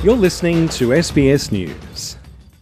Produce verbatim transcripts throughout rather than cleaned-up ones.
You're listening to S B S News.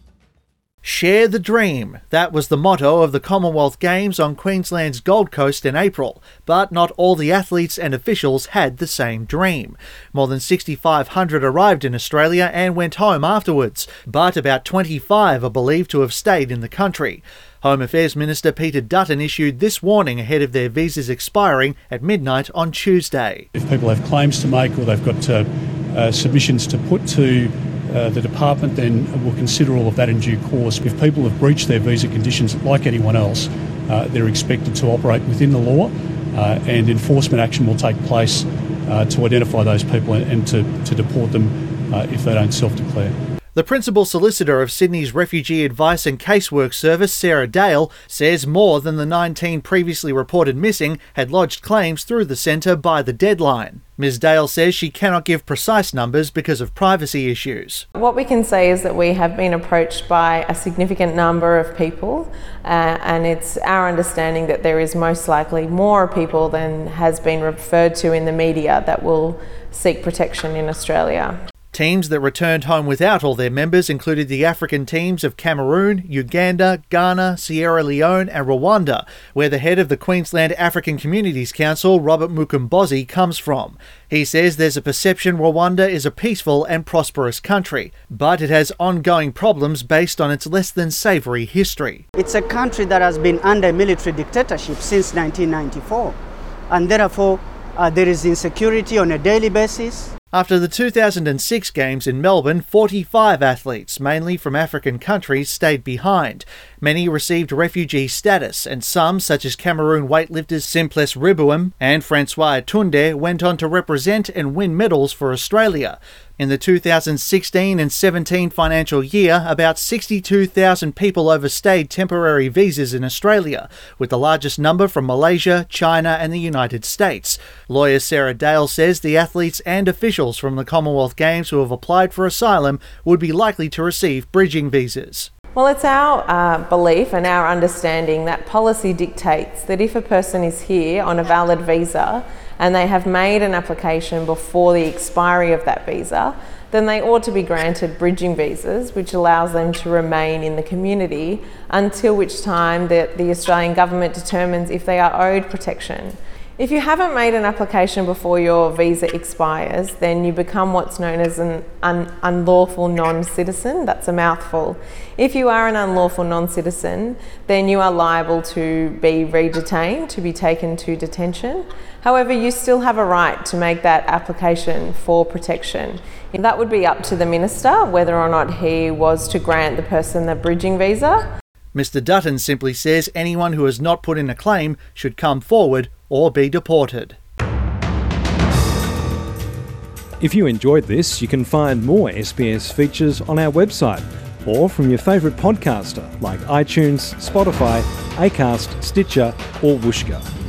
Share the dream. That was the motto of the Commonwealth Games on Queensland's Gold Coast in April, but not all the athletes and officials had the same dream. More than six thousand five hundred arrived in Australia and went home afterwards, but about twenty-five are believed to have stayed in the country. Home Affairs Minister Peter Dutton issued this warning ahead of their visas expiring at midnight on Tuesday. If people have claims to make or they've got uh, uh, submissions to put to uh, the department, then we'll consider all of that in due course. If people have breached their visa conditions like anyone else, uh, they're expected to operate within the law uh, and enforcement action will take place uh, to identify those people and to, to deport them uh, if they don't self-declare. The Principal Solicitor of Sydney's Refugee Advice and Casework Service, Sarah Dale, says more than the nineteen previously reported missing had lodged claims through the centre by the deadline. Ms Dale says she cannot give precise numbers because of privacy issues. What we can say is that we have been approached by a significant number of people uh, and it's our understanding that there is most likely more people than has been referred to in the media that will seek protection in Australia. Teams that returned home without all their members included the African teams of Cameroon, Uganda, Ghana, Sierra Leone and Rwanda, where the head of the Queensland African Communities Council, Robert Mukombozi, comes from. He says there's a perception Rwanda is a peaceful and prosperous country, but it has ongoing problems based on its less than savoury history. It's a country that has been under military dictatorship since nineteen ninety-four, and therefore uh, there is insecurity on a daily basis. After the two thousand six Games in Melbourne, forty-five athletes, mainly from African countries, stayed behind. Many received refugee status, and some, such as Cameroon weightlifters Simples Ribuem and Francois Tunde, went on to represent and win medals for Australia. In the two thousand sixteen and seventeen financial year, about sixty-two thousand people overstayed temporary visas in Australia, with the largest number from Malaysia, China and the United States. Lawyer Sarah Dale says the athletes and officials from the Commonwealth Games who have applied for asylum would be likely to receive bridging visas. Well, it's our uh, belief and our understanding that policy dictates that if a person is here on a valid visa and they have made an application before the expiry of that visa, then they ought to be granted bridging visas, which allows them to remain in the community until which time the, the Australian government determines if they are owed protection. If you haven't made an application before your visa expires, then you become what's known as an un- unlawful non-citizen. That's a mouthful. If you are an unlawful non-citizen, then you are liable to be redetained, to be taken to detention. However, you still have a right to make that application for protection. That would be up to the minister whether or not he was to grant the person the bridging visa. Mister Dutton simply says anyone who has not put in a claim should come forward or be deported. If you enjoyed this, you can find more S B S features on our website or from your favourite podcaster like iTunes, Spotify, Acast, Stitcher or Whooshkaa.